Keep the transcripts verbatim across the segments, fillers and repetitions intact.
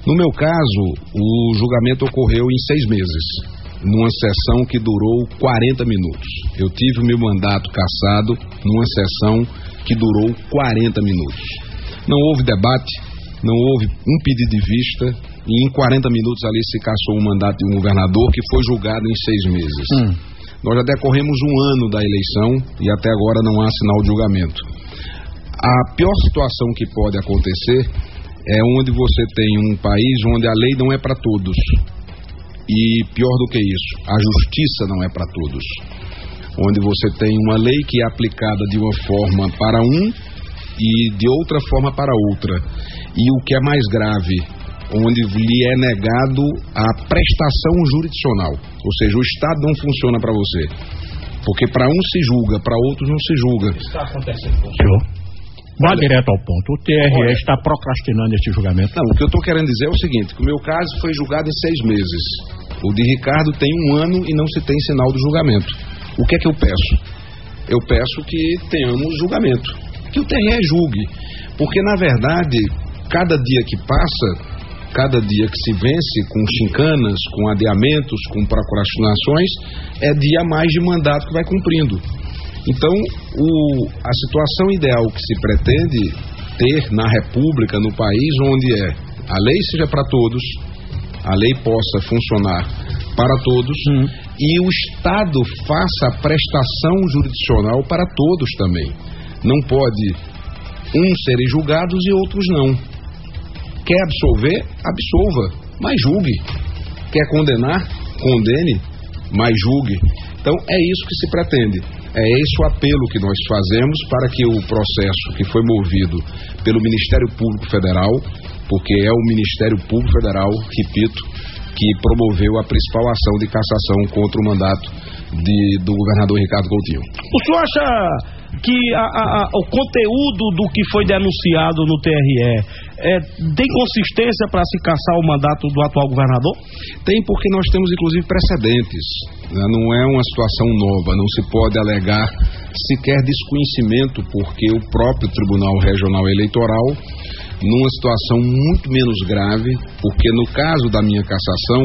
No meu caso, o julgamento ocorreu em seis meses, numa sessão que durou quarenta minutos. Eu tive o meu mandato cassado numa sessão que durou quarenta minutos. Não houve debate, não houve um pedido de vista, e em quarenta minutos ali se cassou o mandato de um governador que foi julgado em seis meses. Hum. Nós já decorremos um ano da eleição e até agora não há sinal de julgamento. A pior situação que pode acontecer é onde você tem um país onde a lei não é para todos. E pior do que isso, a justiça não é para todos. Onde você tem uma lei que é aplicada de uma forma para um e de outra forma para outra. E o que é mais grave, onde lhe é negado a prestação jurisdicional. Ou seja, o Estado não funciona para você. Porque para um se julga, para outros não se julga. O que está acontecendo com o senhor? Vá direto ao ponto. O T R E está procrastinando este julgamento. Não, o que eu estou querendo dizer é o seguinte, que o meu caso foi julgado em seis meses. O de Ricardo tem um ano e não se tem sinal do julgamento. O que é que eu peço? Eu peço que tenhamos julgamento. Que o T R E julgue. Porque, na verdade, cada dia que passa, cada dia que se vence com chincanas, com adiamentos, com procrastinações, é dia a mais de mandato que vai cumprindo. Então, o, a situação ideal que se pretende ter na República, no país, onde é a lei seja para todos, a lei possa funcionar para todos, hum. e o Estado faça a prestação jurisdicional para todos também. Não pode uns serem julgados e outros não. Quer absolver? Absolva, mas julgue. Quer condenar? Condene, mas julgue. Então, é isso que se pretende. É esse o apelo que nós fazemos para que o processo que foi movido pelo Ministério Público Federal, porque é o Ministério Público Federal, repito, que promoveu a principal ação de cassação contra o mandato de, do governador Ricardo Coutinho. O senhor acha que a, a, a, o conteúdo do que foi denunciado no T R E é, tem consistência para se cassar o mandato do atual governador? Tem, porque nós temos inclusive precedentes, né? Não é uma situação nova, não se pode alegar sequer desconhecimento, porque o próprio Tribunal Regional Eleitoral, numa situação muito menos grave, porque no caso da minha cassação,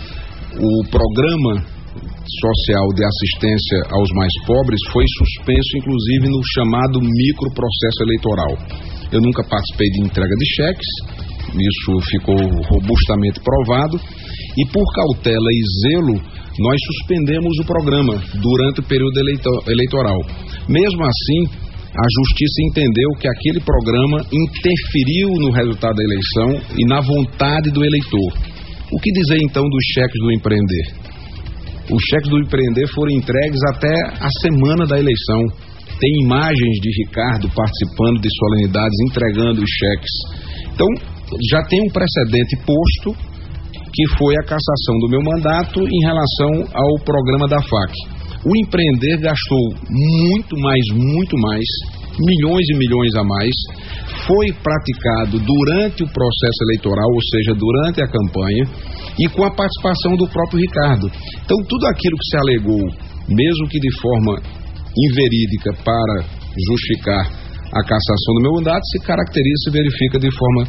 o programa social de assistência aos mais pobres foi suspenso, inclusive, no chamado microprocesso eleitoral. Eu nunca participei de entrega de cheques, isso ficou robustamente provado, e por cautela e zelo, nós suspendemos o programa durante o período eleito- eleitoral. Mesmo assim, a Justiça entendeu que aquele programa interferiu no resultado da eleição e na vontade do eleitor. O que dizer, então, dos cheques do Empreender? Os cheques do Empreender foram entregues até a semana da eleição. Tem imagens de Ricardo participando de solenidades, entregando os cheques. Então, já tem um precedente posto, que foi a cassação do meu mandato em relação ao programa da F A C. O Empreender gastou muito mais, muito mais, milhões e milhões a mais, foi praticado durante o processo eleitoral, ou seja, durante a campanha, e com a participação do próprio Ricardo. Então, tudo aquilo que se alegou, mesmo que de forma inverídica, para justificar a cassação do meu mandato, se caracteriza, se verifica de forma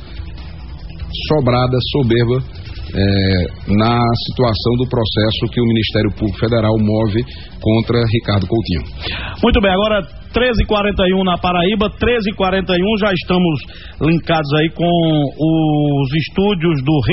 sobrada, soberba, é, na situação do processo que o Ministério Público Federal move contra Ricardo Coutinho. Muito bem, agora treze e quarenta e um na Paraíba, treze e quarenta e um, já estamos linkados aí com os estúdios do